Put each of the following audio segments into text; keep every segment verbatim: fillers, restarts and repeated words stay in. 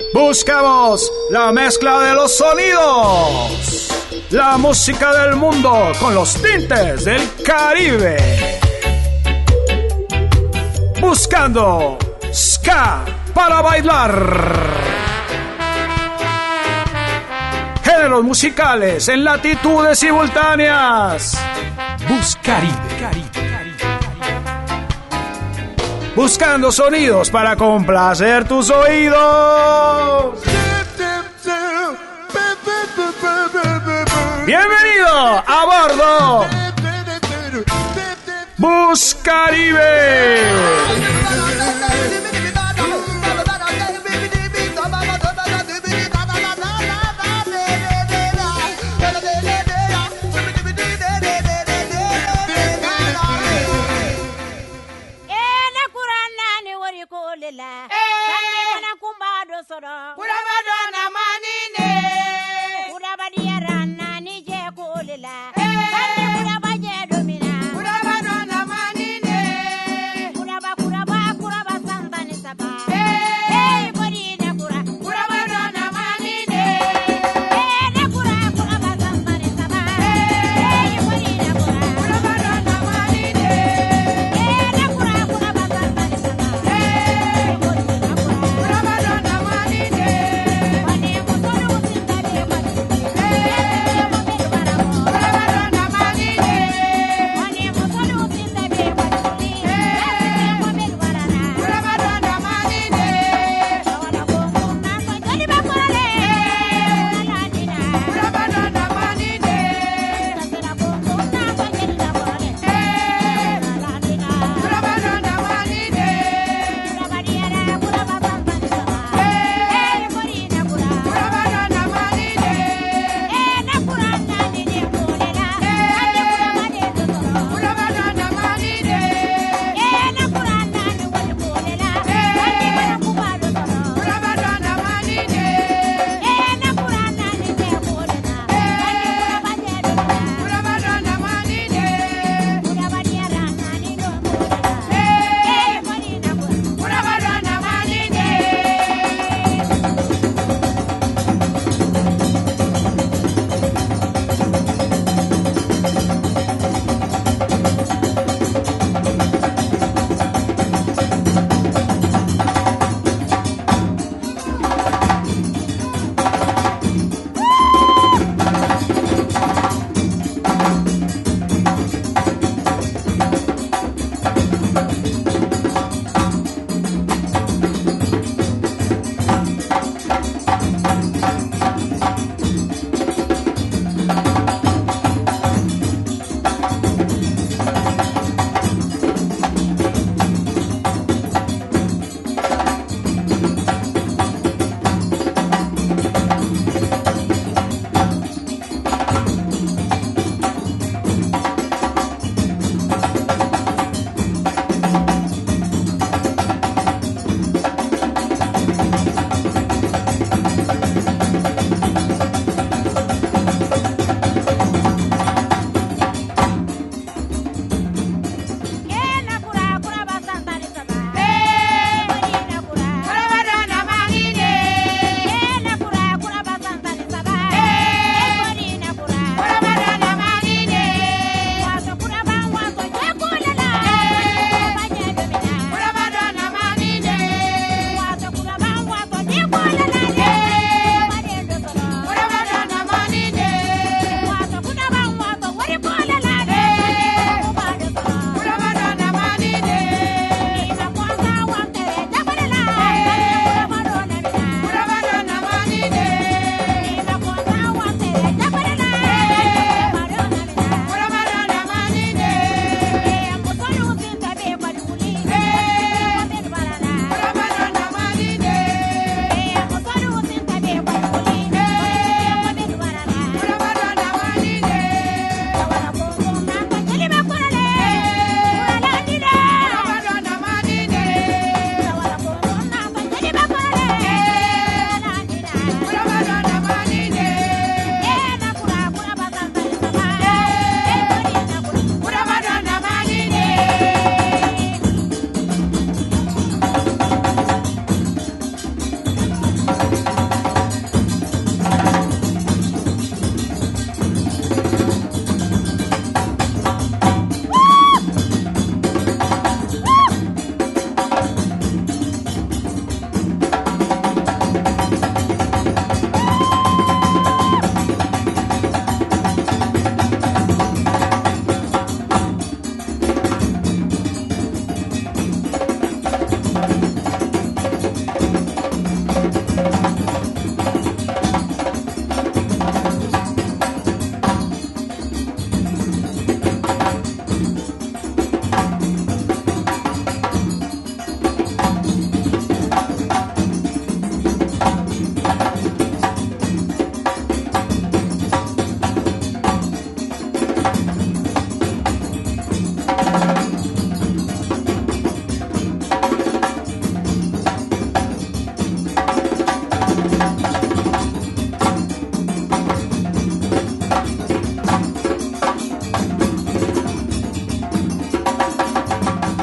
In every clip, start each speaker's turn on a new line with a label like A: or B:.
A: Buscamos la mezcla de los sonidos, la música del mundo con los tintes del Caribe. Buscando ska para bailar. Géneros musicales en latitudes simultáneas. Buscaribe. Buscando sonidos para complacer tus oídos. Bienvenido a bordo Buscaribe.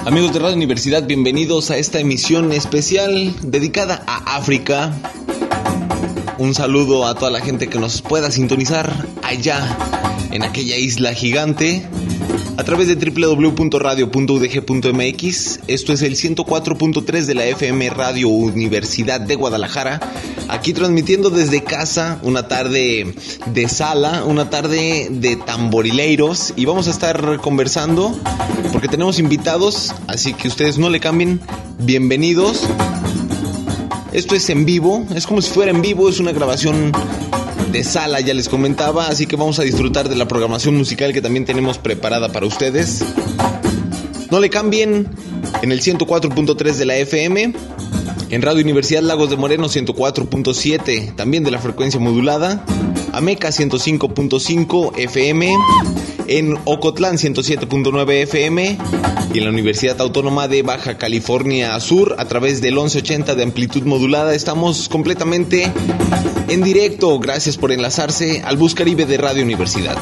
B: Amigos de Radio Universidad, bienvenidos a esta emisión especial dedicada a África. Un saludo a toda la gente que nos pueda sintonizar allá en aquella isla gigante a través de doble u doble u doble u punto radio punto u d g punto m x. Esto es el ciento cuatro punto tres de la F M Radio Universidad de Guadalajara. Aquí transmitiendo desde casa, una tarde de sala, una tarde de tamborileiros. Y vamos a estar conversando porque tenemos invitados, así que ustedes no le cambien. Bienvenidos. Esto es en vivo, es como si fuera en vivo, es una grabación de sala, ya les comentaba, así que vamos a disfrutar de la programación musical que también tenemos preparada para ustedes. No le cambien en el ciento cuatro punto tres de la F M, en Radio Universidad Lagos de Moreno ciento cuatro punto siete, también de la frecuencia modulada, Ameca ciento cinco punto cinco F M, en Ocotlán ciento siete punto nueve F M y en la Universidad Autónoma de Baja California Sur a través del once ochenta de amplitud modulada. Estamos completamente en directo. Gracias por enlazarse al Bus Caribe de Radio Universidad.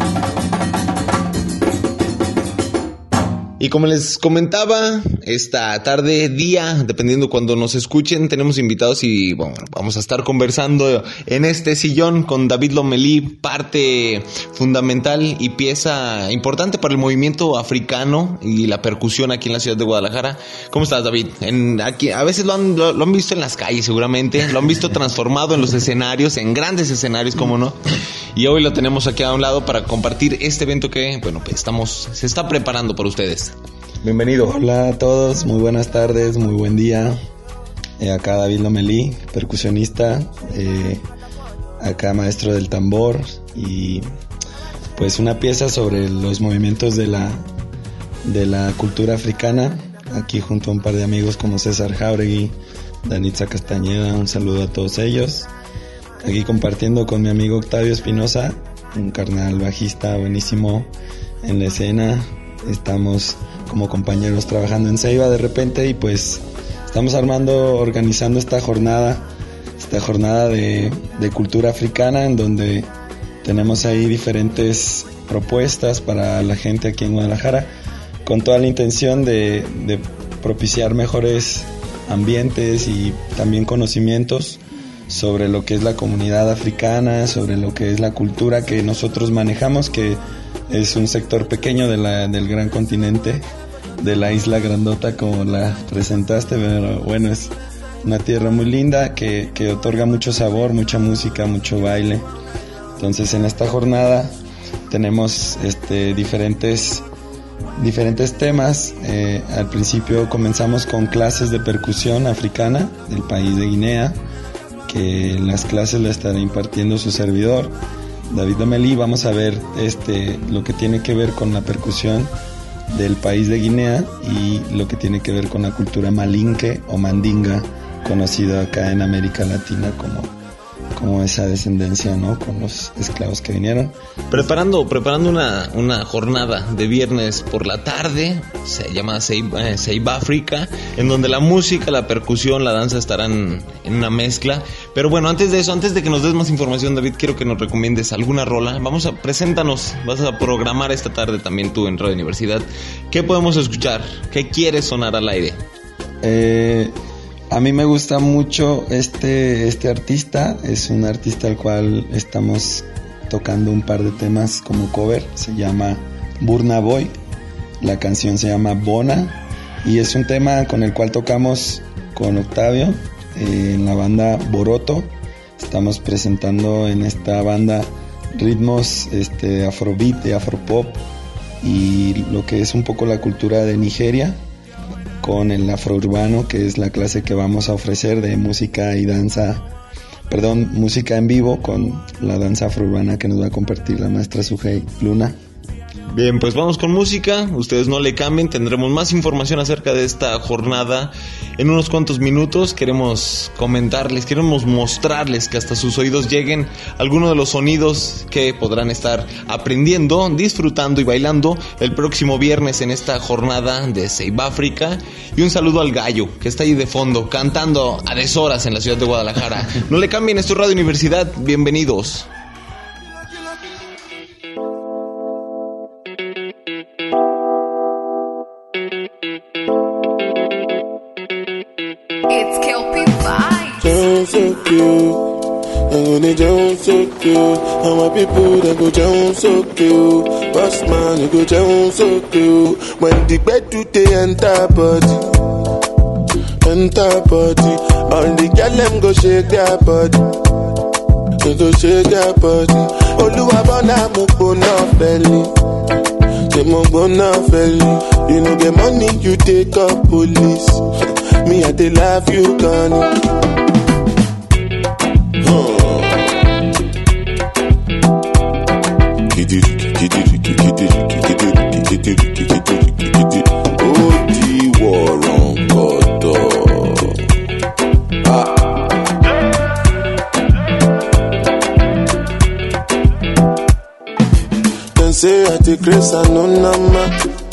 B: Y como les comentaba, esta tarde, día, dependiendo cuando nos escuchen, tenemos invitados y bueno, vamos a estar conversando en este sillón con David Lomelí, parte fundamental y pieza importante para el movimiento africano y la percusión aquí en la ciudad de Guadalajara. ¿Cómo estás, David? En, aquí, a veces lo han, lo, lo han visto en las calles seguramente, lo han visto transformado en los escenarios, en grandes escenarios, cómo no. Y hoy lo tenemos aquí a un lado para compartir este evento que, bueno, pues estamos, se está preparando por ustedes.
C: Bienvenido. Hola a todos, muy buenas tardes, muy buen día. Eh, acá David Lomelí, percusionista, eh, acá maestro del tambor y pues una pieza sobre los movimientos de la, de la cultura africana. Aquí junto a un par de amigos como César Jauregui, Danitza Castañeda, un saludo a todos ellos. Aquí compartiendo con mi amigo Octavio Espinosa, un carnal bajista buenísimo en la escena. Estamos como compañeros trabajando en Ceiba de repente y pues estamos armando, organizando esta jornada, esta jornada de, de cultura africana en donde tenemos ahí diferentes propuestas para la gente aquí en Guadalajara con toda la intención de, de propiciar mejores ambientes y también conocimientos sobre lo que es la comunidad africana, sobre lo que es la cultura que nosotros manejamos, que es un sector pequeño de la, del gran continente, de la isla grandota como la presentaste, pero bueno, es una tierra muy linda que, que otorga mucho sabor, mucha música, mucho baile. Entonces en esta jornada tenemos este, diferentes, diferentes temas. Eh, al principio comenzamos con clases de percusión africana del país de Guinea, que las clases las estará impartiendo su servidor, David Lomelí. Vamos a ver este, lo que tiene que ver con la percusión del país de Guinea y lo que tiene que ver con la cultura malinke o mandinga, conocida acá en América Latina como, como esa descendencia, ¿no? Con los esclavos que vinieron.
B: Preparando, preparando una, una jornada de viernes por la tarde, se llama Ceiba, Ceiba África, en donde la música, la percusión, la danza estarán en una mezcla. Pero bueno, antes de eso, antes de que nos des más información, David, quiero que nos recomiendes alguna rola. Vamos a, preséntanos, vas a programar esta tarde también tú en Radio Universidad. ¿Qué podemos escuchar? ¿Qué quieres sonar al aire?
C: Eh... A mí me gusta mucho este, este artista, es un artista al cual estamos tocando un par de temas como cover, se llama Burna Boy, la canción se llama Bona y es un tema con el cual tocamos con Octavio eh, en la banda Boroto. Estamos presentando en esta banda ritmos este, afrobeat, de afropop y lo que es un poco la cultura de Nigeria, con el afrourbano, que es la clase que vamos a ofrecer de música y danza, perdón, música en vivo con la danza afrourbana que nos va a compartir la maestra Sujei Luna.
B: Bien, pues vamos con música, ustedes no le cambien, tendremos más información acerca de esta jornada en unos cuantos minutos. Queremos comentarles, queremos mostrarles que hasta sus oídos lleguen algunos de los sonidos que podrán estar aprendiendo, disfrutando y bailando el próximo viernes en esta jornada de Ceiba África. Y un saludo al gallo que está ahí de fondo cantando a deshoras en la ciudad de Guadalajara. No le cambien, esto es Radio Universidad, bienvenidos.
D: Thank you. down so cute. I'm gonna down so cute. And my people they go down so cute. Boss man they go down so cute. When the bed do they enter body, enter body. All the girl them go shake their body, they go shake their body. Oluwa bona mo bona belly, they mo bona belly. You know get money you take up police. Me I dey love you gone. Say I take grace and no nama,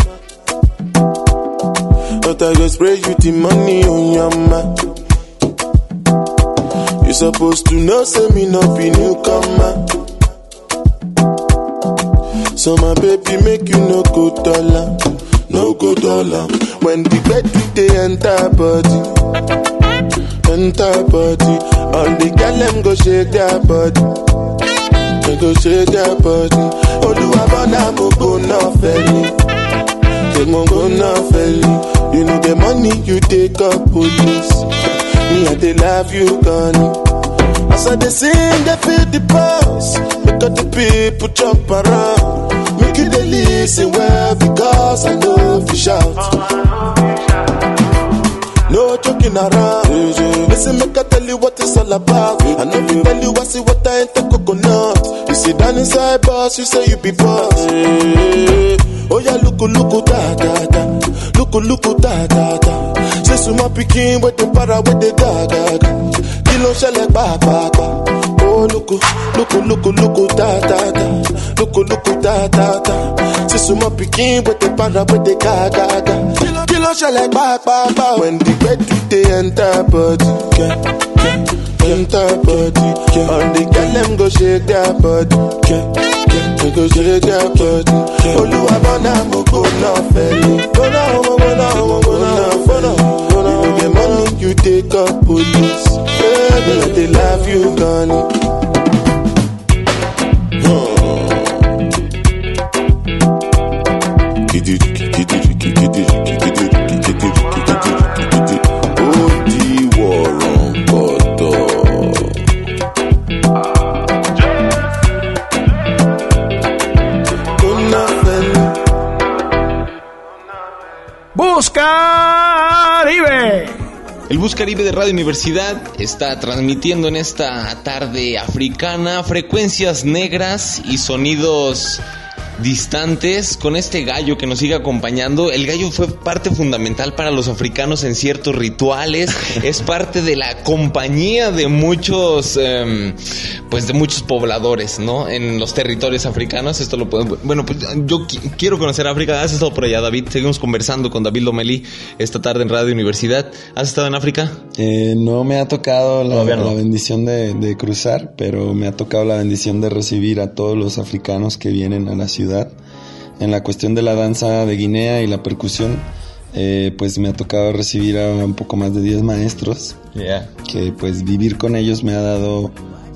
D: but I go spray you the money on your ma. You supposed to know, say me no be newcomer. So my baby make you no go dollar, no go dollar. When the bed do they enter body, enter body. All the girl them go shake their body, they go shake their body. Oluwa bona mo go na felly, they mo go na felly. You know the money you take up police. Me I dey love you gone. As I dey sing they feel the pulse, make all the people jump around. Make it they listen well because I know if you shout. No joking around. Listen, make I tell you what it's all about. I know you tell you I see what I ain't the coconut. You sit down inside boss, you say you be boss. Oh yeah, look, look, da da da. Look, look, da da da. Say so my picking with the para with the da da da. Kilo shell ba ba ba. Oh look, look, look, look, da da da. Look, look, da da da. Say so my picking with the para with the ga ga ga. Kilo shell ba ba ba. When the bed do they enter body, yeah, yeah, enter body, yeah. All the girl them go shake their body, yeah, yeah, they go shake their body. Oluwa bona mo go na felly, go na go na go na go na. You know get money you take up police. Baby, they love you gone.
A: Buscaribe.
B: El Buscaribe de Radio Universidad está transmitiendo en esta tarde africana frecuencias negras y sonidos distantes con este gallo que nos sigue acompañando. El gallo fue parte fundamental para los africanos en ciertos rituales. Es parte de la compañía de muchos eh, pues de muchos pobladores, ¿no? En los territorios africanos. Esto lo podemos... Bueno, pues yo qu- quiero conocer África. ¿Has estado por allá, David? Seguimos conversando con David Lomelí esta tarde en Radio Universidad. ¿Has estado en África?
C: Eh, no me ha tocado la,
B: no.
C: la bendición de, de cruzar, pero me ha tocado la bendición de recibir a todos los africanos que vienen a la ciudad. En la cuestión de la danza de Guinea y la percusión, eh, pues me ha tocado recibir a un poco más de diez maestros.
B: Yeah.
C: Que pues vivir con ellos me ha dado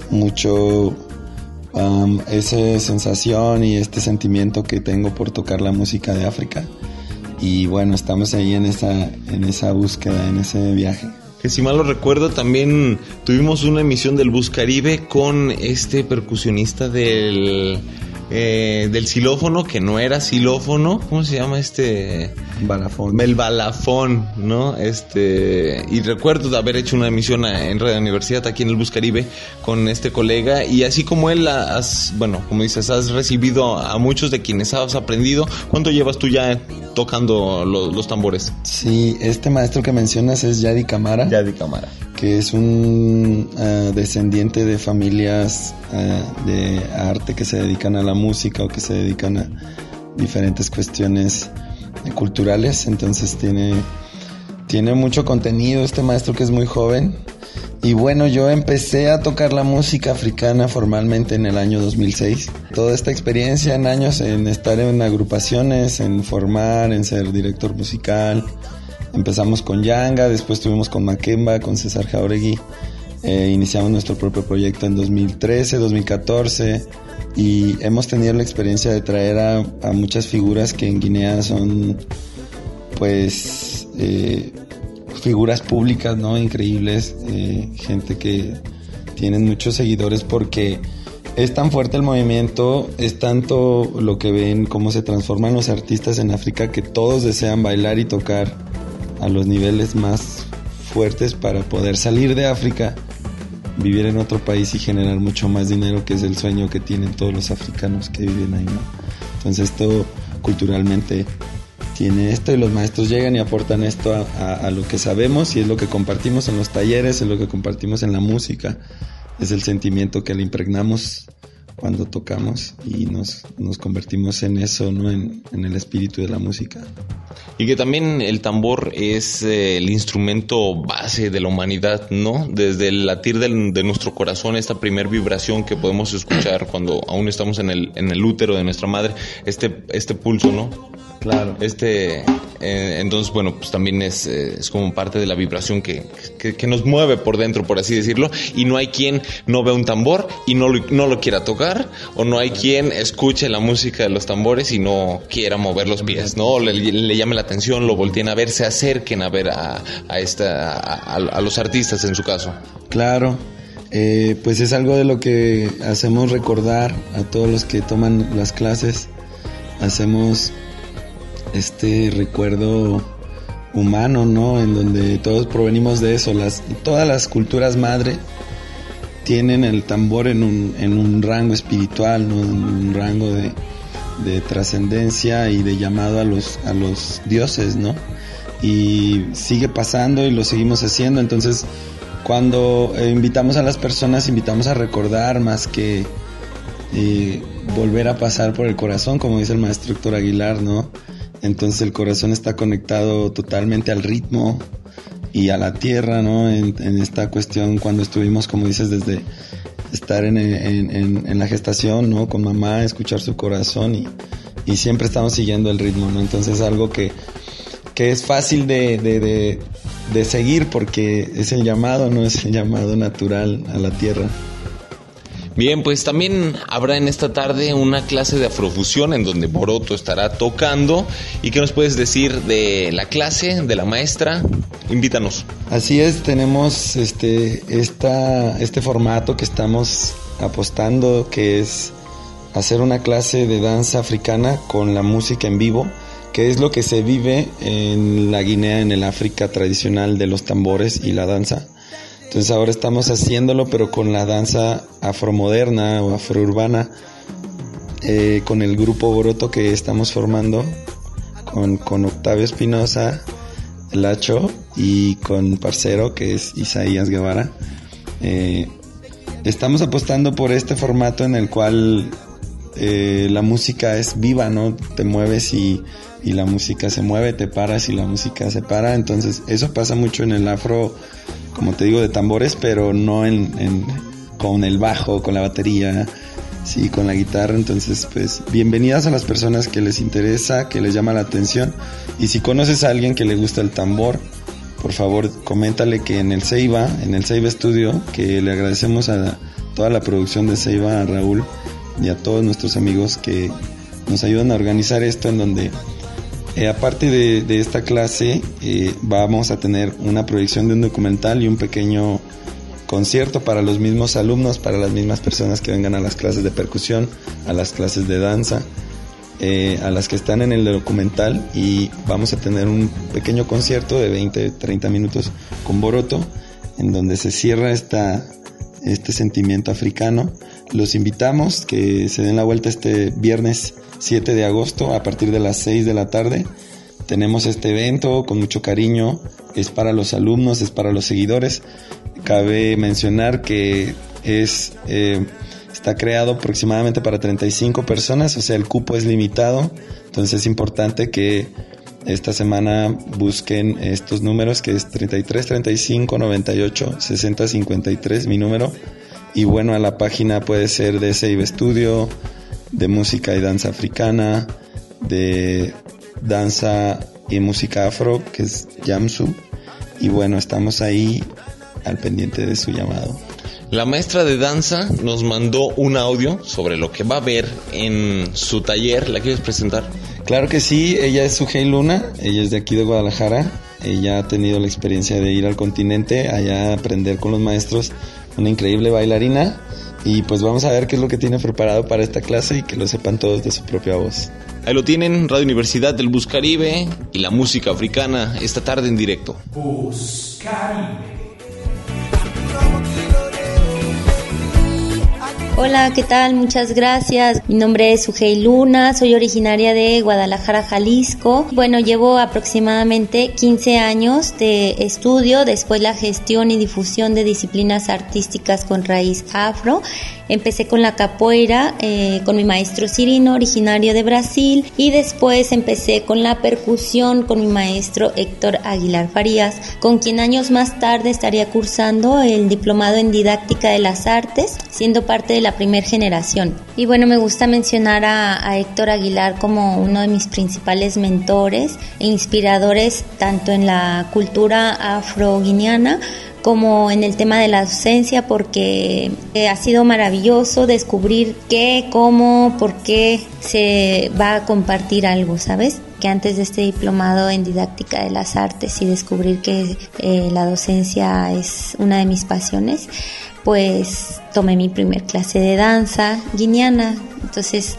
C: mucho um, esa sensación y este sentimiento que tengo por tocar la música de África. Y bueno, estamos ahí en esa, en esa búsqueda, en ese viaje.
B: Que si mal lo recuerdo, también tuvimos una emisión del Buscaribe con este percusionista del... Eh, del xilófono, que no era xilófono, ¿cómo se llama este?
C: Balafón.
B: El balafón, ¿no? Este, y recuerdo de haber hecho una emisión en Radio Universidad aquí en el Buscaribe con este colega, y así como él has, bueno, como dices, has recibido a muchos de quienes has aprendido. ¿Cuánto llevas tú ya tocando los, los tambores?
C: Sí, este maestro que mencionas es Yadi Camara.
B: Yadi Camara.
C: Que es un uh, descendiente de familias uh, de arte que se dedican a la música o que se dedican a diferentes cuestiones eh, culturales. Entonces tiene, tiene mucho contenido este maestro, que es muy joven. Y bueno, yo empecé a tocar la música africana formalmente en el año dos mil seis. Toda esta experiencia en años en estar en agrupaciones, en formar, en ser director musical. Empezamos con Yanga, después estuvimos con Makemba, con César Jauregui, Eh, iniciamos nuestro propio proyecto en dos mil trece, dos mil catorce y hemos tenido la experiencia de traer a, a muchas figuras que en Guinea son pues eh, figuras públicas, ¿no? Increíbles, eh, gente que tienen muchos seguidores porque es tan fuerte el movimiento, es tanto lo que ven, cómo se transforman los artistas en África, que todos desean bailar y tocar a los niveles más fuertes para poder salir de África, vivir en otro país y generar mucho más dinero, que es el sueño que tienen todos los africanos que viven ahí, ¿no? Entonces esto culturalmente tiene esto y los maestros llegan y aportan esto a, a, a lo que sabemos y es lo que compartimos en los talleres, es lo que compartimos en la música, es el sentimiento que le impregnamos cuando tocamos y nos, nos convertimos en eso, ¿no? En, en el espíritu de la música.
B: Y que también el tambor es eh, el instrumento base de la humanidad, ¿no? Desde el latir del, de nuestro corazón, esta primer vibración que podemos escuchar cuando aún estamos en el, en el útero de nuestra madre, este, este pulso, ¿no?
C: Claro.
B: Este, eh, entonces, bueno, pues también es, eh, es como parte de la vibración que, que, que nos mueve por dentro, por así decirlo, y no hay quien no vea un tambor y no lo, no lo quiera tocar, o no hay quien escuche la música de los tambores y no quiera mover los pies, ¿no? Le, le llame la atención, lo volteen a ver, se acerquen a ver a, a, esta, a, a los artistas en su caso.
C: Claro. Eh, pues es algo de lo que hacemos recordar a todos los que toman las clases. Hacemos este recuerdo humano, ¿no? En donde todos provenimos de eso. Las, todas las culturas madre tienen el tambor en un, en un rango espiritual, ¿no? En un rango de, de trascendencia y de llamado a los, a los dioses, ¿no? Y sigue pasando y lo seguimos haciendo. Entonces, cuando eh, invitamos a las personas, invitamos a recordar más que eh, volver a pasar por el corazón, como dice el maestro Héctor Aguilar, ¿no? Entonces el corazón está conectado totalmente al ritmo y a la tierra, ¿no? En, en esta cuestión, cuando estuvimos, como dices, desde estar en, en, en, en la gestación, ¿no? Con mamá, escuchar su corazón y, y siempre estamos siguiendo el ritmo, ¿no? Entonces algo que, que es fácil de, de, de, de seguir porque es el llamado, ¿no? Es el llamado natural a la tierra.
B: Bien, pues también habrá en esta tarde una clase de afrofusión en donde Boroto estará tocando. ¿Y qué nos puedes decir de la clase, de la maestra? Invítanos.
C: Así es, tenemos este, esta, este formato que estamos apostando, que es hacer una clase de danza africana con la música en vivo, que es lo que se vive en la Guinea, en el África tradicional de los tambores y la danza. Entonces ahora estamos haciéndolo, pero con la danza afromoderna o afrourbana, eh, con el grupo Boroto que estamos formando, con, con Octavio Espinosa, Lacho, y con parcero que es Isaías Guevara. Eh, estamos apostando por este formato en el cual eh, la música es viva, ¿no? Te mueves y, y la música se mueve, te paras y la música se para. Entonces eso pasa mucho en el afro, como te digo, de tambores, pero no en, en con el bajo, con la batería, sí, con la guitarra. Entonces, pues, bienvenidas a las personas que les interesa, que les llama la atención. Y si conoces a alguien que le gusta el tambor, por favor, coméntale que en el Ceiba, en el Ceiba Studio, que le agradecemos a toda la producción de Ceiba, a Raúl y a todos nuestros amigos que nos ayudan a organizar esto, en donde Eh, aparte de, de esta clase, eh, vamos a tener una proyección de un documental y un pequeño concierto para los mismos alumnos, para las mismas personas que vengan a las clases de percusión, a las clases de danza, eh, a las que están en el documental, y vamos a tener un pequeño concierto de veinte, treinta minutos con Boroto, en donde se cierra esta, este sentimiento africano. Los invitamos que se den la vuelta este viernes siete de agosto a partir de las seis de la tarde. Tenemos este evento con mucho cariño, es para los alumnos, es para los seguidores. Cabe mencionar que es eh, está creado aproximadamente para treinta y cinco personas, o sea, el cupo es limitado. Entonces es importante que esta semana busquen estos números, que es treinta y tres, treinta y cinco, noventa y ocho, sesenta, cincuenta y tres, mi número. Y bueno, a la página puede ser de Ceiba Studio, de música y danza africana, de danza y música afro, que es Jamsu. Y bueno, estamos ahí al pendiente de su llamado.
B: La maestra de danza nos mandó un audio sobre lo que va a ver en su taller. ¿La quieres presentar?
C: Claro que sí, ella es Sujei Luna, ella es de aquí de Guadalajara. Ella ha tenido la experiencia de ir al continente, allá a aprender con los maestros, una increíble bailarina. Y pues vamos a ver qué es lo que tiene preparado para esta clase y que lo sepan todos de su propia voz.
B: Ahí lo tienen, Radio Universidad del Bus Caribe y la música africana esta tarde en directo.
A: Bus Caribe.
E: Hola, ¿qué tal? Muchas gracias. Mi nombre es Sujei Luna, soy originaria de Guadalajara, Jalisco. Bueno, llevo aproximadamente quince años de estudio de Escuela Gestión y Difusión de Disciplinas Artísticas con Raíz Afro. Empecé con la capoeira, eh, con mi maestro Cirino, originario de Brasil, y después empecé con la percusión con mi maestro Héctor Aguilar Farías, con quien años más tarde estaría cursando el diplomado en Didáctica de las Artes, siendo parte de la primera generación. Y bueno, me gusta mencionar a, a Héctor Aguilar como uno de mis principales mentores e inspiradores, tanto en la cultura afroguineana como en el tema de la docencia, porque ha sido maravilloso descubrir qué, cómo, por qué se va a compartir algo, ¿sabes? Que antes de este diplomado en Didáctica de las Artes y descubrir que eh, la docencia es una de mis pasiones, pues tomé mi primer clase de danza guineana. Entonces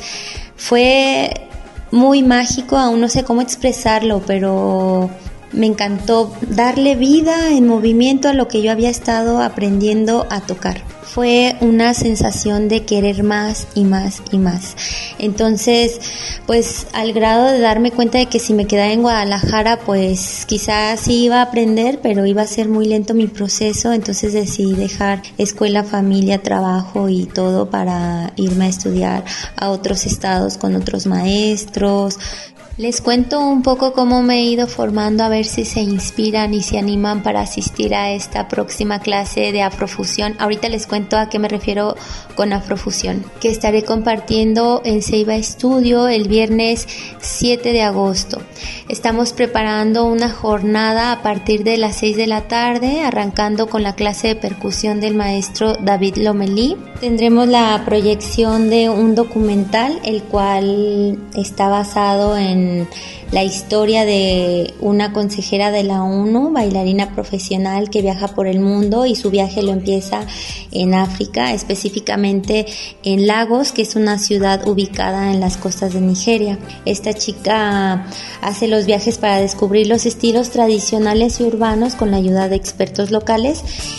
E: fue muy mágico, aún no sé cómo expresarlo, pero me encantó darle vida en movimiento a lo que yo había estado aprendiendo a tocar. Fue una sensación de querer más y más y más. Entonces, pues al grado de darme cuenta de que si me quedaba en Guadalajara, pues quizás sí iba a aprender, pero iba a ser muy lento mi proceso. Entonces decidí dejar escuela, familia, trabajo y todo para irme a estudiar a otros estados con otros maestros. Les cuento un poco cómo me he ido formando, a ver si se inspiran y se animan para asistir a esta próxima clase de afrofusión. Ahorita les cuento a qué me refiero con afrofusión, que estaré compartiendo en Ceiba Estudio el viernes siete de agosto. Estamos preparando una jornada a partir de las seis de la tarde, arrancando con la clase de percusión del maestro David Lomelí. Tendremos la proyección de un documental, el cual está basado en la historia de una consejera de la ONU, bailarina profesional que viaja por el mundo, y su viaje lo empieza en África, específicamente en Lagos, que es una ciudad ubicada en las costas de Nigeria. Esta chica hace los viajes para descubrir los estilos tradicionales y urbanos con la ayuda de expertos locales,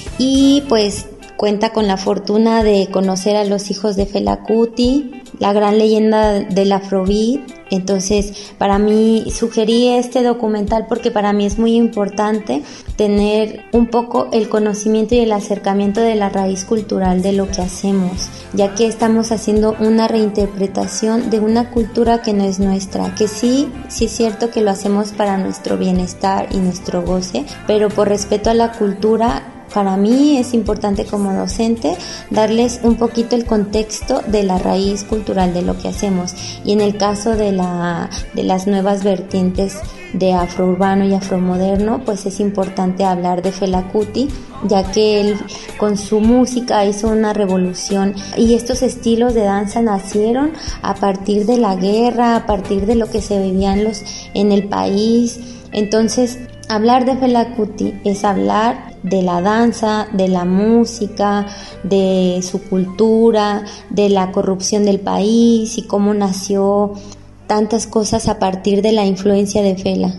E: y pues cuenta con la fortuna de conocer a los hijos de Fela Kuti, la gran leyenda del Afrobeat. Entonces, para mí sugerí este documental porque para mí es muy importante tener un poco el conocimiento y el acercamiento de la raíz cultural de lo que hacemos, ya que estamos haciendo una reinterpretación de una cultura que no es nuestra, que sí, sí es cierto que lo hacemos para nuestro bienestar y nuestro goce, pero por respeto a la cultura. Para mí es importante como docente darles un poquito el contexto de la raíz cultural de lo que hacemos, y en el caso de la de las nuevas vertientes de afrourbano y afromoderno, pues es importante hablar de Fela Kuti, ya que él con su música hizo una revolución, y estos estilos de danza nacieron a partir de la guerra, a partir de lo que se vivía en los en el país. Entonces, hablar de Fela Kuti es hablar de la danza, de la música, de su cultura, de la corrupción del país y cómo nació tantas cosas a partir de la influencia de Fela.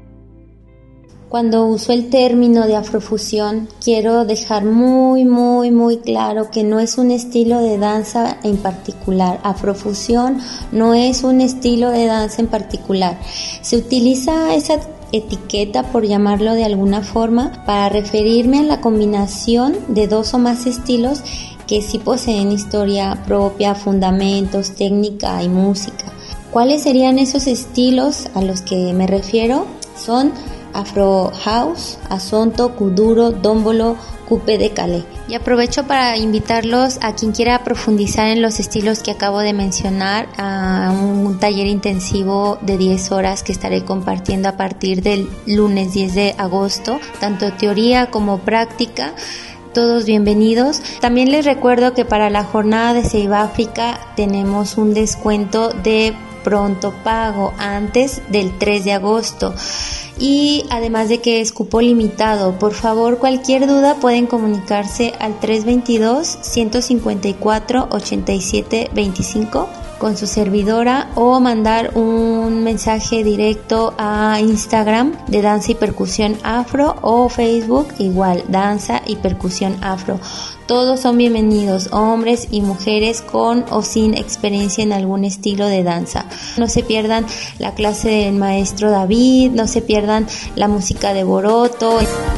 E: Cuando uso el término de afrofusión, quiero dejar muy, muy, muy claro que no es un estilo de danza en particular. Afrofusión no es un estilo de danza en particular. Se utiliza esa etiqueta, por llamarlo de alguna forma, para referirme a la combinación de dos o más estilos que sí poseen historia propia, fundamentos, técnica y música. ¿Cuáles serían esos estilos a los que me refiero? Son Afro House, Asonto, Kuduro, Dombolo, Coupe de Calais. Y aprovecho para invitarlos a quien quiera profundizar en los estilos que acabo de mencionar a un taller intensivo de diez horas que estaré compartiendo a partir del lunes diez de agosto, tanto teoría como práctica. Todos bienvenidos. También les recuerdo que para la jornada de Ceiba África tenemos un descuento de pronto pago antes del tres de agosto. Y además de que es cupo limitado, por favor, cualquier duda pueden comunicarse al tres veintidós, ciento cincuenta y cuatro, ochenta y siete veinticinco con su servidora o mandar un mensaje directo a Instagram de Danza y Percusión Afro o Facebook igual, Danza y Percusión Afro. Todos son bienvenidos, hombres y mujeres con o sin experiencia en algún estilo de danza. No se pierdan la clase del maestro David, no se pierdan la música de Boroto.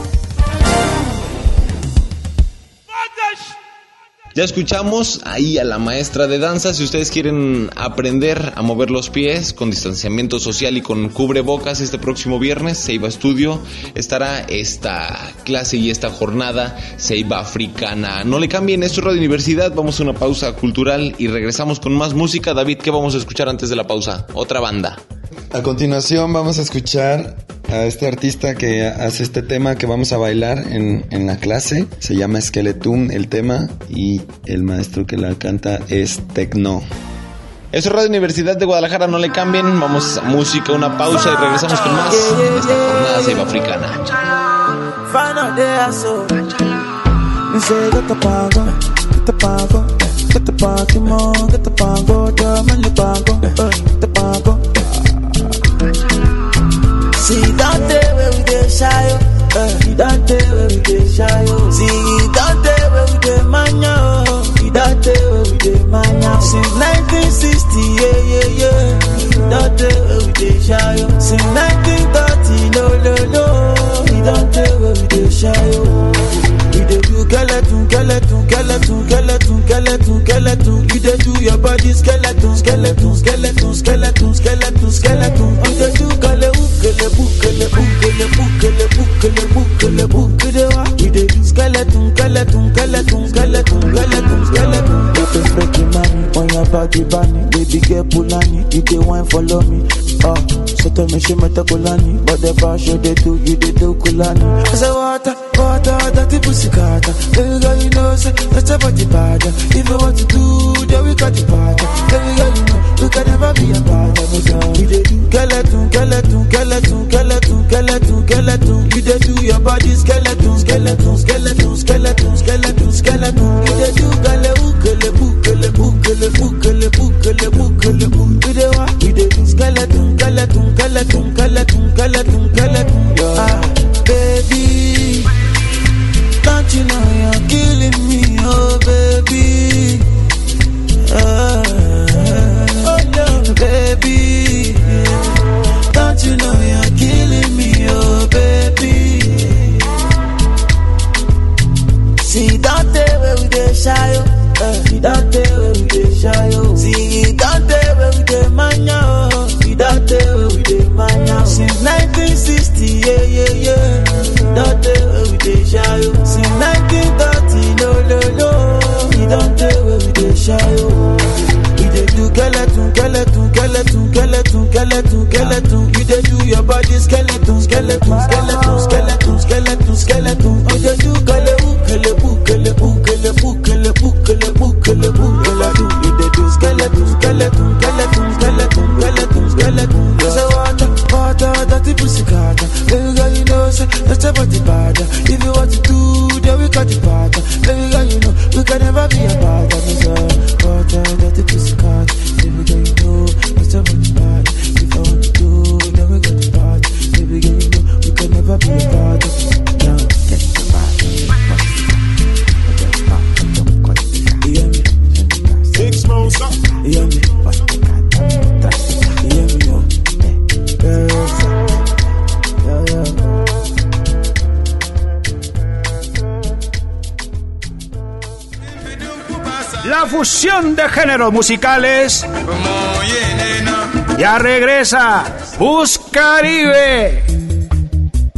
B: Ya escuchamos ahí a la maestra de danza. Si ustedes quieren aprender a mover los pies con distanciamiento social y con cubrebocas, este próximo viernes, Ceiba Studio, estará esta clase y esta jornada Ceiba Africana. No le cambien, esto es Radio Universidad. Vamos a una pausa cultural y regresamos con más música. David, ¿qué vamos a escuchar antes de la pausa? Otra banda.
C: A continuación vamos a escuchar a este artista que hace este tema que vamos a bailar en, en la clase. Se llama Skeleton el tema y el maestro que la canta es Tecno.
B: Eso es Radio Universidad de Guadalajara, no le cambien. Vamos a música, una pausa y regresamos con más de esta jornada Ceiba Africana.
F: See that day where we dey shy, oh. That day where we dey shy, oh. See that day where we dey mania, oh. That day where we dey mania. Since nineteen sixty, yeah, yeah, yeah. That day where we dey shy, oh. Since nineteen thirty, no, no, no. That day where we dey shy, oh. We dey do skeleton, skeleton, skeleton, skeleton, skeleton, skeleton. You dey do your body skeleton, skeleton, skeleton, skeleton, skeleton, skeleton. You dey do skeleton. Bukele, bukele, bukele, bukele, bukele, bukele, bukele, wa. We dey do skeleton, skeleton, skeleton, skeleton, skeleton, skeleton. You dey freaky mommy on your body bunny, baby girl Pulani, you dey wine follow me. Ah, so tell me she met a Kulani, but the bar show they do, you dey do Kulani. I say water, water, dirty pussy carter. Baby girl you know say that's a body bad. If you want to do, then we got the party. Baby girl you know you can never be a bad. We dey do skeleton, skeleton, skeleton. Skeleton, skeleton, skeleton, skeleton. You dey do your body skeleton, skeleton, skeleton, skeleton, skeleton, skeleton. You dey do gale ukele, bukele, bukele, bukele, bukele, bukele, bukele. You dey wa? You dey do skeleton, skeleton, skeleton, skeleton, skeleton, skeleton. Ah, baby, don't you know you're killing me, oh baby. Ah, oh no, baby. Don't you know you're killing me, oh baby. See that day where we dey shy, oh. Uh, that day where we dey shy, oh. See that day where we dey mania, oh. See that day where we dey mania. Since nineteen sixty, yeah, yeah, yeah. That day where we dey shy, oh. Since nineteen thirty, no, no, no. See that day where we dey shy, oh. We dey do skeleton, skeleton, skeleton, skeleton, skeleton, skeleton. You dey do your body skeleton, skeleton, skeleton, skeleton, skeleton, skeleton. You dey do kele ukele, bukele, bukele, bukele, bukele, bukele, bukele. You dey do skeleton, skeleton, skeleton, skeleton, skeleton, skeleton. You say water, water, dirty pussy carter. Baby girl you know say that's a body bad. If you want to do, then we got the party. Baby girl you know we can never be a bad. Water, dirty pussy carter. Baby girl you know that's a body bad. If I want to do, then we got the party. Baby girl you know we can never be a bad. Now get the party. You hear me? Big smoke, you hear me? You hear me? Yo. Yeah, yeah, yeah.
A: La fusión de géneros musicales ya regresa. Bus Caribe.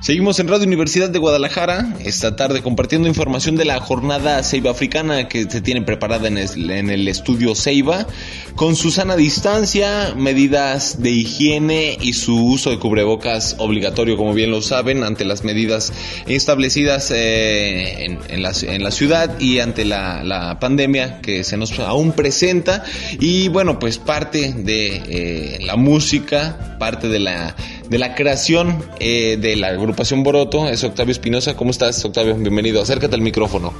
B: Seguimos en Radio Universidad de Guadalajara, esta tarde compartiendo información de la jornada Ceiba Africana que se tiene preparada en el, en el estudio Ceiba, con su sana distancia, medidas de higiene y su uso de cubrebocas obligatorio, como bien lo saben, ante las medidas establecidas eh, en, en, la, en la ciudad y ante la, la pandemia que se nos aún presenta. Y bueno, pues parte de eh, la música, parte de la, de la creación eh, de la agrupación Boroto es Octavio Espinosa. ¿Cómo estás, Octavio? Bienvenido, acércate al micrófono.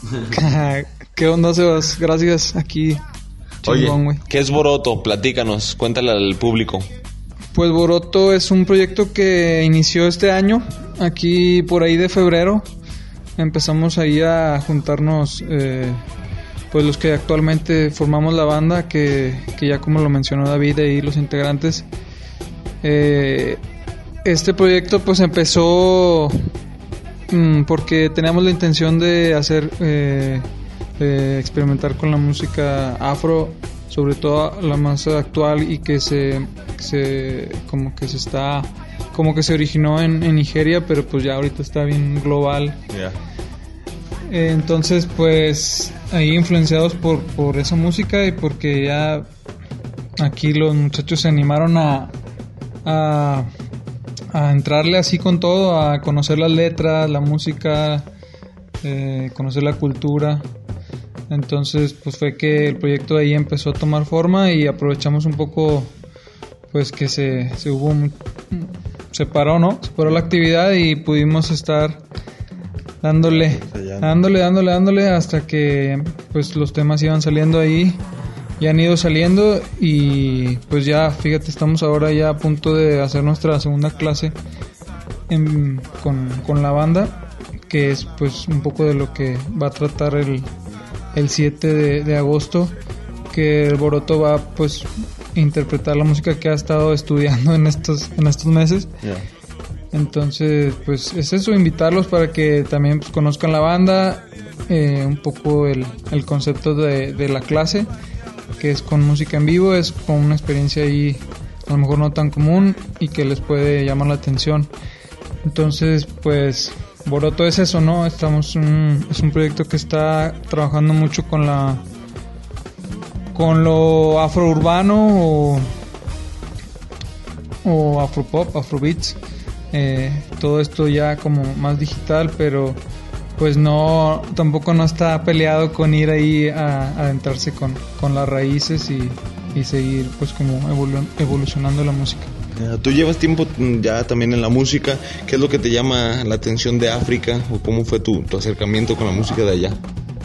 G: ¿Qué onda, Sebas? Gracias, aquí. Chingón,
B: Oye, ¿qué es Boroto? Platícanos, cuéntale al público.
G: Pues Boroto es un proyecto que inició este año, aquí por ahí de febrero. Empezamos ahí a juntarnos, eh, pues los que actualmente formamos la banda, que, que ya como lo mencionó David, ahí los integrantes. Eh, este proyecto pues empezó mmm, porque teníamos la intención de hacer, eh, eh, experimentar con la música afro, sobre todo la más actual y que se, se como que se está, como que se originó en, en Nigeria, pero pues ya ahorita está bien global.
B: Yeah.
G: Eh, entonces pues ahí influenciados por, por esa música y porque ya aquí los muchachos se animaron a A, a entrarle así con todo, a conocer las letras, la música, eh, conocer la cultura. Entonces pues fue que el proyecto de ahí empezó a tomar forma y aprovechamos un poco pues que se, se hubo se paró, ¿no? Se paró la actividad y pudimos estar dándole, dándole, dándole, dándole hasta que pues los temas iban saliendo ahí. Ya han ido saliendo y pues ya, fíjate, estamos ahora ya a punto de hacer nuestra segunda clase en, con, con la banda, que es pues un poco de lo que va a tratar el, el siete de, de agosto, que el Boroto va pues interpretar la música que ha estado estudiando en estos, en estos meses. Yeah. Entonces pues es eso, invitarlos para que también pues, conozcan la banda, eh, un poco el, el concepto de, de la clase, que es con música en vivo, es con una experiencia ahí a lo mejor no tan común y que les puede llamar la atención. Entonces pues Boroto es eso, ¿no? Estamos un, es un proyecto que está trabajando mucho con la con lo afrourbano o, o afropop, afrobeats, eh, todo esto ya como más digital, pero pues no, tampoco no está peleado con ir ahí a, a adentrarse con, con las raíces y, y seguir pues como evolu- evolucionando la música.
B: Tú llevas tiempo ya también en la música. ¿Qué es lo que te llama la atención de África o cómo fue tu, tu acercamiento con la música de allá?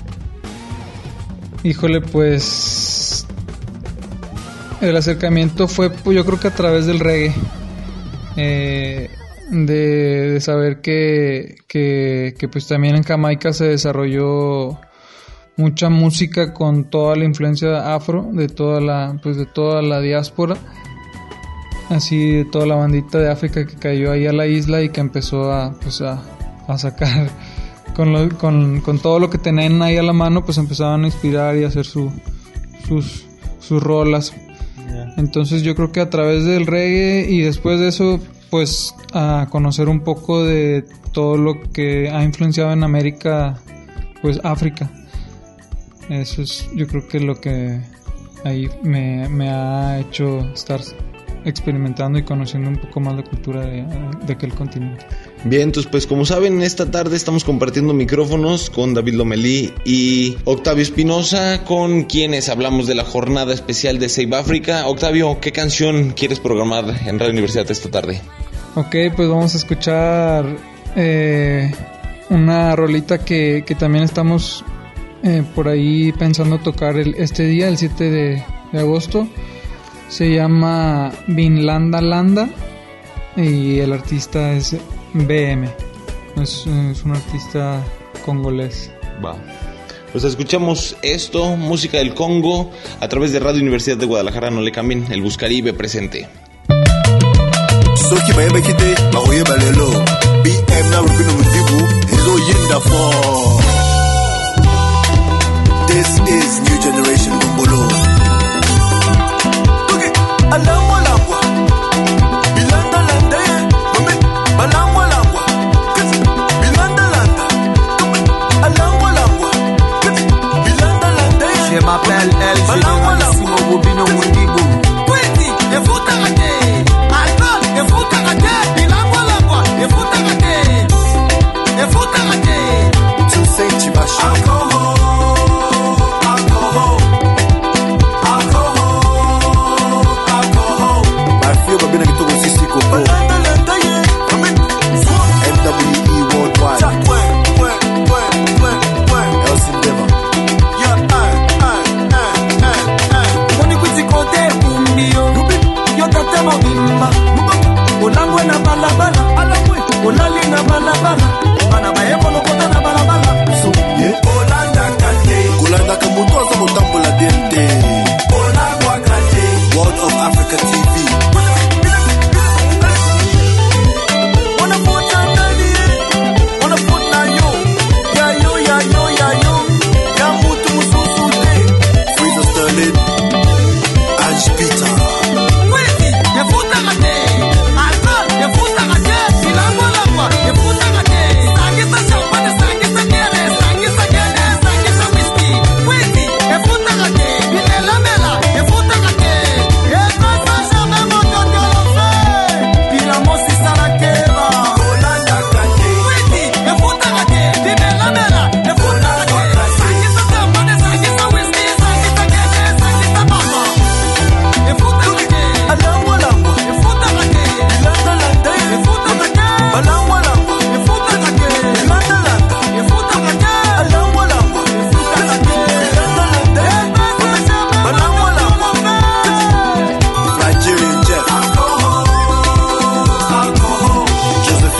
G: Híjole, pues el acercamiento fue pues, yo creo que a través del reggae. Eh... De, de saber que, que, que pues también en Jamaica se desarrolló mucha música con toda la influencia afro de toda la pues de toda la diáspora, así de toda la bandita de África que cayó ahí a la isla y que empezó a pues a, a sacar con, lo, con, con todo lo que tenían ahí a la mano, pues empezaban a inspirar y a hacer su, sus, sus rolas. Yeah. Entonces yo creo que a través del reggae y después de eso pues a conocer un poco de todo lo que ha influenciado en América, pues África. Eso es yo creo que lo que ahí me, me ha hecho estar experimentando y conociendo un poco más la cultura de, de aquel continente.
B: Bien, entonces pues como saben, esta tarde estamos compartiendo micrófonos con David Lomelí y Octavio Espinosa, con quienes hablamos de la jornada especial de Ceiba África. Octavio, ¿qué canción quieres programar en Radio Universidad esta tarde?
G: Ok, pues vamos a escuchar eh, una rolita que, que también estamos eh, por ahí pensando tocar el, este día, el siete de, de agosto. Se llama Binlanda Landa y el artista es B M. Es, es un artista congolés.
B: Va. Pues escuchamos esto, música del Congo, a través de Radio Universidad de Guadalajara. No le cambien, el Buscaribe presente.
H: Soki baye bakite bagoye balelo B M na rubino mudibu hello yinda for. This is New Generation Bongolo. Okay, alangwa langwa bilanda lande mame balangwa langwa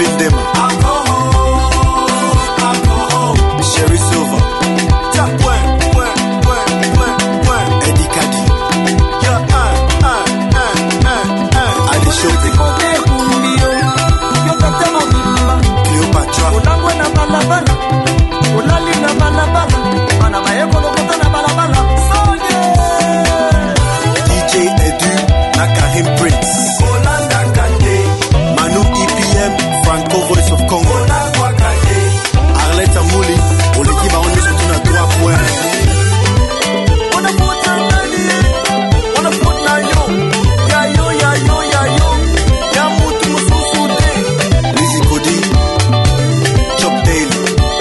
H: Pimpin Dema. Sherry Silva. Eddie Kadi. Ali Shopping. Cleopatra. D J Edu Nakahim Prince. Manu E P M Franco Voice of Congo. Arlette Amouli. Pour l'équipe on est surtout à trois points. Lizzy Cody. Chop Daily.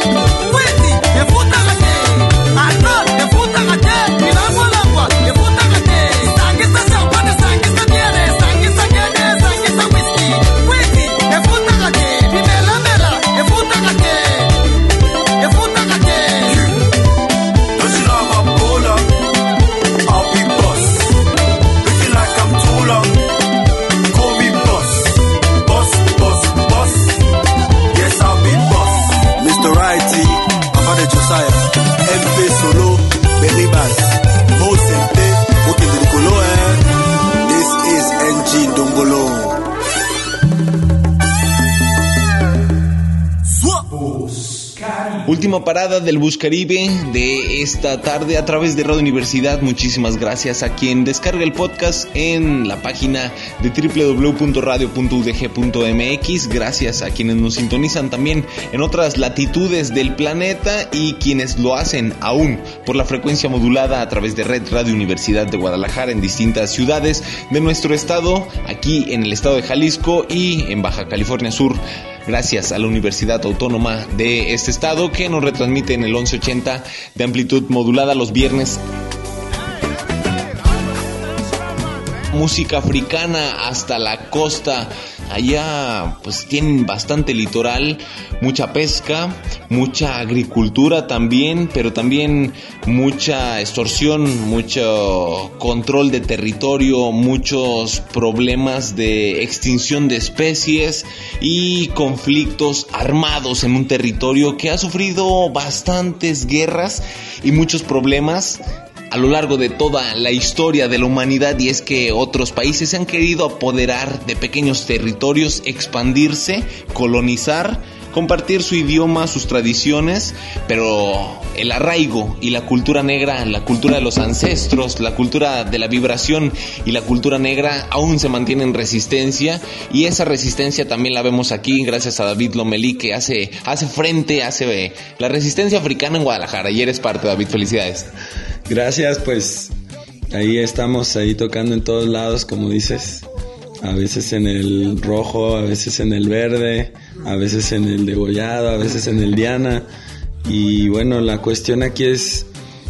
H: mister Righty, Papa de Josiah, M P Solo, Berry Bass, Mo Sente, Wokin de Nicolo, eh? This is N G Dongolo.
B: Última parada del Bus Caribe de esta tarde a través de Radio Universidad. Muchísimas gracias a quien descarga el podcast en la página de doble u doble u doble u punto radio punto u d g punto m x. Gracias a quienes nos sintonizan también en otras latitudes del planeta y quienes lo hacen aún por la frecuencia modulada a través de Red Radio Universidad de Guadalajara en distintas ciudades de nuestro estado, aquí en el estado de Jalisco y en Baja California Sur. Gracias a la Universidad Autónoma de este estado que nos retransmite en el once ochenta de amplitud modulada los viernes. Música africana hasta la costa. Allá pues tienen bastante litoral, mucha pesca, mucha agricultura también, pero también mucha extorsión, mucho control de territorio, muchos problemas de extinción de especies y conflictos armados en un territorio que ha sufrido bastantes guerras y muchos problemas a lo largo de toda la historia de la humanidad, y es que otros países se han querido apoderar de pequeños territorios, expandirse, colonizar, compartir su idioma, sus tradiciones, pero el arraigo y la cultura negra, la cultura de los ancestros, la cultura de la vibración y la cultura negra aún se mantiene en resistencia, y esa resistencia también la vemos aquí gracias a David Lomelí, que hace, hace frente, hace la resistencia africana en Guadalajara, y eres parte, David, felicidades.
C: Gracias, pues ahí estamos, ahí tocando en todos lados, como dices, a veces en el rojo, a veces en el verde, a veces en el degollado, a veces en el Diana. Y bueno, la cuestión aquí es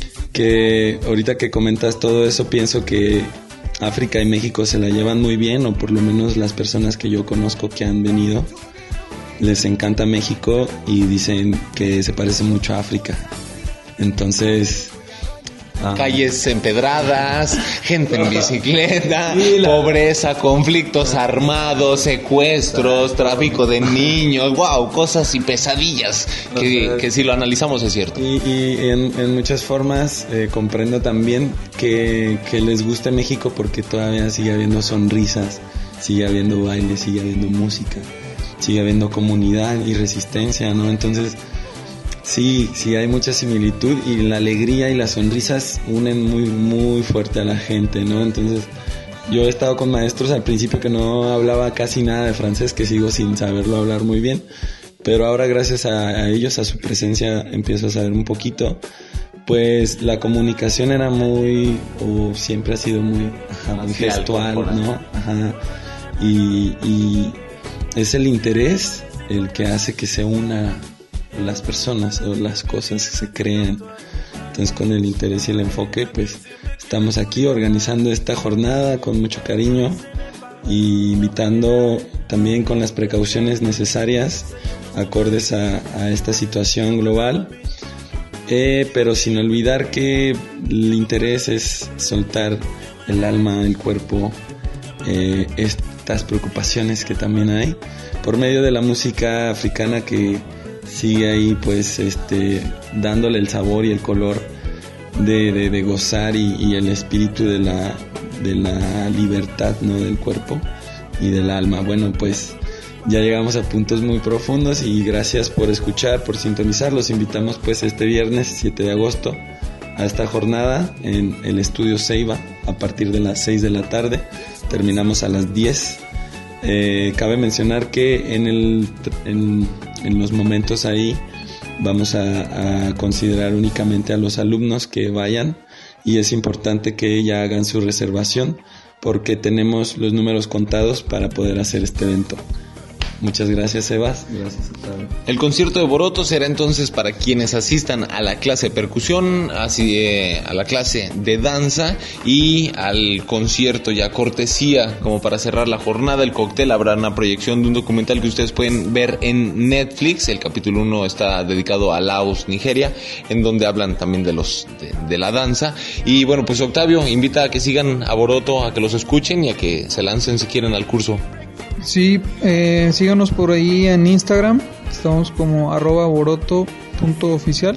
C: que ahorita que comentas todo eso, pienso que África y México se la llevan muy bien, o por lo menos las personas que yo conozco que han venido, les encanta México y dicen que se parece mucho a África. Entonces... Ah.
B: Calles empedradas, gente en bicicleta, pobreza, conflictos armados, secuestros, tráfico de niños, wow, cosas y pesadillas que, que si lo analizamos es cierto.
C: Y, y en, en muchas formas eh, comprendo también que, que les guste México porque todavía sigue habiendo sonrisas, sigue habiendo baile, sigue habiendo música, sigue habiendo comunidad y resistencia, ¿no? Entonces... Sí, sí hay mucha similitud y la alegría y las sonrisas unen muy, muy fuerte a la gente, ¿no? Entonces, yo he estado con maestros al principio que no hablaba casi nada de francés, que sigo sin saberlo hablar muy bien, pero ahora gracias a, a ellos, a su presencia, empiezo a saber un poquito. Pues la comunicación era muy, o siempre ha sido muy, ajá, muy gestual, ¿no? Ajá. Y, y es el interés el que hace que se una las personas o las cosas que se crean. Entonces, con el interés y el enfoque, pues estamos aquí organizando esta jornada con mucho cariño y invitando también con las precauciones necesarias acordes a, a esta situación global, eh, pero sin olvidar que el interés es soltar el alma, el cuerpo, eh, esta tantas preocupaciones que también hay, por medio de la música africana que sigue ahí pues este dándole el sabor y el color de, de, de gozar y, y el espíritu de la, de la libertad, ¿no? Del cuerpo y del alma. Bueno, pues ya llegamos a puntos muy profundos y gracias por escuchar, por sintonizar. Los invitamos pues este viernes siete de agosto a esta jornada en el estudio Ceiba a partir de las seis de la tarde. Terminamos a las diez. Eh, cabe mencionar que en, el, en, en los momentos ahí vamos a, a considerar únicamente a los alumnos que vayan, y es importante que ya hagan su reservación porque tenemos los números contados para poder hacer este evento. Muchas gracias, Sebas. Gracias, Octavio.
B: El concierto de Boroto será entonces para quienes asistan a la clase de percusión, así eh, a la clase de danza y al concierto ya cortesía, como para cerrar la jornada, el cóctel. Habrá una proyección de un documental que ustedes pueden ver en Netflix. El capítulo uno está dedicado a Laos, Nigeria, en donde hablan también de los de, de la danza. Y bueno, pues Octavio invita a que sigan a Boroto, a que los escuchen y a que se lancen si quieren al curso.
G: Sí, eh, síganos por ahí en Instagram, estamos como arroba boroto punto oficial.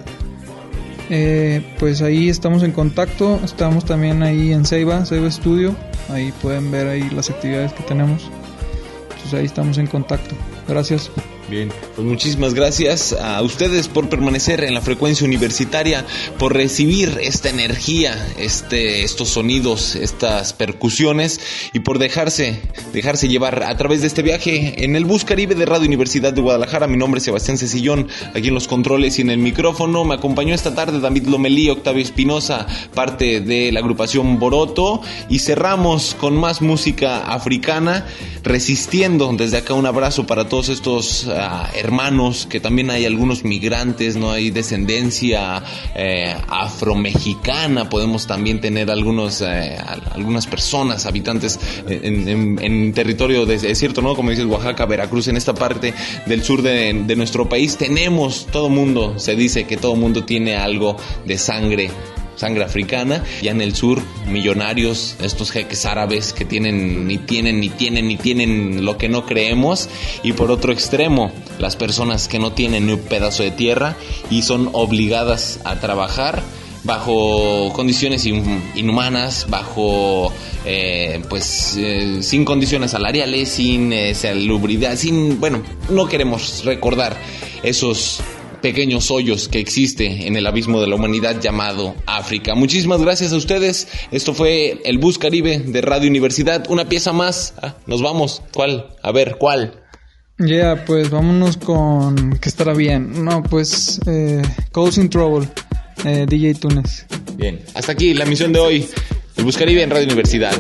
G: Eh, pues ahí estamos en contacto, estamos también ahí en Ceiba, Ceiba Studio, ahí pueden ver ahí las actividades que tenemos. Entonces ahí estamos en contacto. Gracias.
B: Bien, pues muchísimas gracias a ustedes por permanecer en la frecuencia universitaria, por recibir esta energía, este, estos sonidos, estas percusiones y por dejarse, dejarse llevar a través de este viaje en el Bus Caribe de Radio Universidad de Guadalajara. Mi nombre es Sebastián Cecillón, aquí en los controles y en el micrófono. Me acompañó esta tarde David Lomelí, Octavio Espinosa, parte de la agrupación Boroto, y cerramos con más música africana, resistiendo. Desde acá un abrazo para todos estos hermanos, que también hay algunos migrantes, no hay descendencia eh, afromexicana, podemos también tener algunos eh, algunas personas habitantes en, en, en territorio desierto, ¿no? Como dices, Oaxaca, Veracruz, en esta parte del sur de, de nuestro país tenemos, todo mundo, se dice que todo mundo tiene algo de sangre sangre africana. Ya en el sur, millonarios, estos jeques árabes que tienen, ni tienen, ni tienen, ni tienen lo que no creemos. Y por otro extremo, las personas que no tienen ni un pedazo de tierra y son obligadas a trabajar bajo condiciones inhumanas, bajo eh, pues eh, sin condiciones salariales, sin eh, salubridad, sin, bueno, no queremos recordar esos pequeños hoyos que existe en el abismo de la humanidad llamado África. Muchísimas gracias a ustedes. Esto fue el Bus Caribe de Radio Universidad. Una pieza más. Ah, nos vamos. ¿Cuál? A ver, ¿cuál?
G: Ya, yeah, pues vámonos con que estará bien. No, pues eh, Causing Trouble, eh, D J Tunes.
B: Bien, hasta aquí la emisión de hoy. El Bus Caribe en Radio Universidad.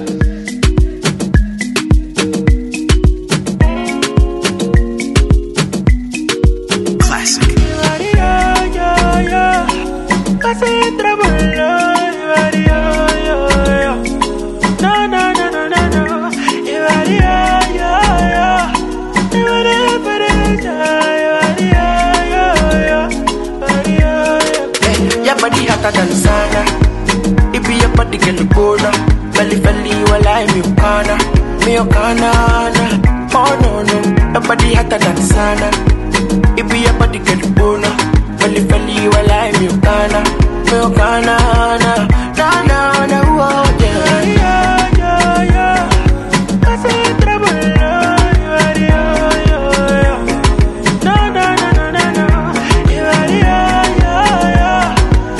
F: Than sana, it be your body get the bola. Belly belly while I'm your kana, me your kana. Oh no no, your body hotter than sana. It be your body get the bola. Belly belly while I'm your kana, me your kana. Na na na, oh yeah yeah yeah yeah. I say trouble, yeah yeah yeah. Na na na na na, yeah yeah yeah.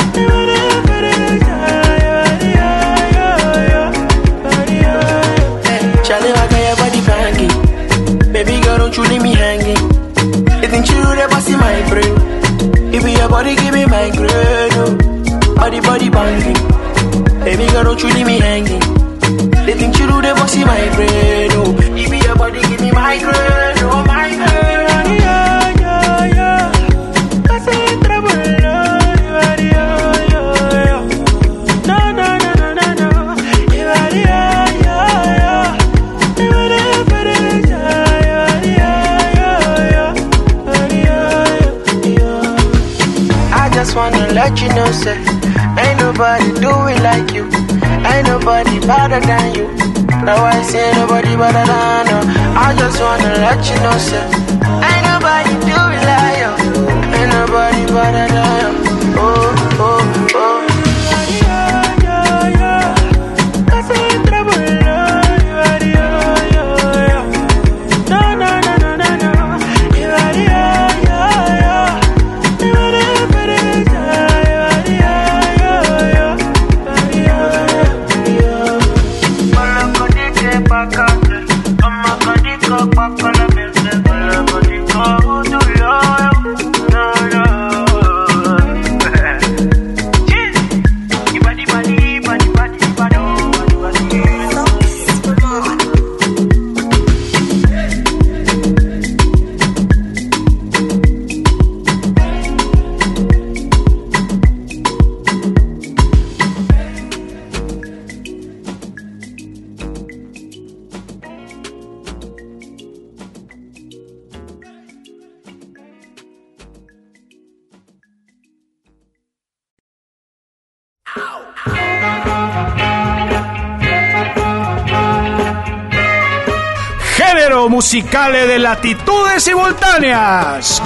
F: Baby girl, don't you leave me hanging. You think you the boss in my brain? If your body give me migraine, oh. Body body banging. Baby girl, don't you leave me hanging. They think you do the boss in my brain, oh. If your body give me migraine, oh migraine. Yeah yeah yeah. I say trouble, yeah yeah yeah. No no no no no no. Yeah yeah yeah. I just wanna let you know, sir, ain't nobody do it like you. Ain't nobody better than you. Now I see nobody but I know. I just wanna let you know, sir. Ain't nobody do it like you. Ain't nobody but I know. Oh, oh, oh.
A: Musicales de latitudes simultáneas,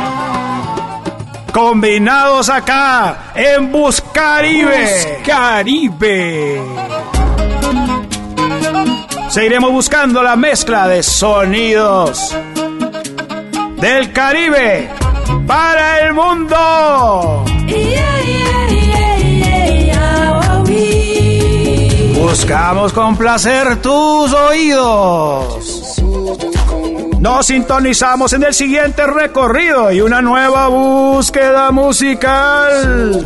A: combinados acá en Buscaribe. Buscaribe. Seguiremos buscando la mezcla de sonidos del Caribe para el mundo. Buscamos complacer tus oídos. Nos sintonizamos en el siguiente recorrido y una nueva búsqueda musical.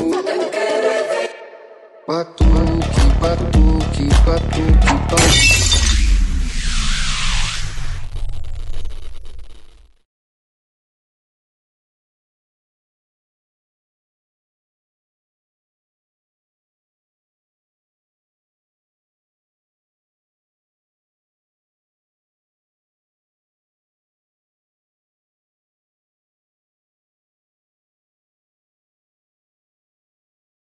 I: Batuque, batuque, batuque, batuque.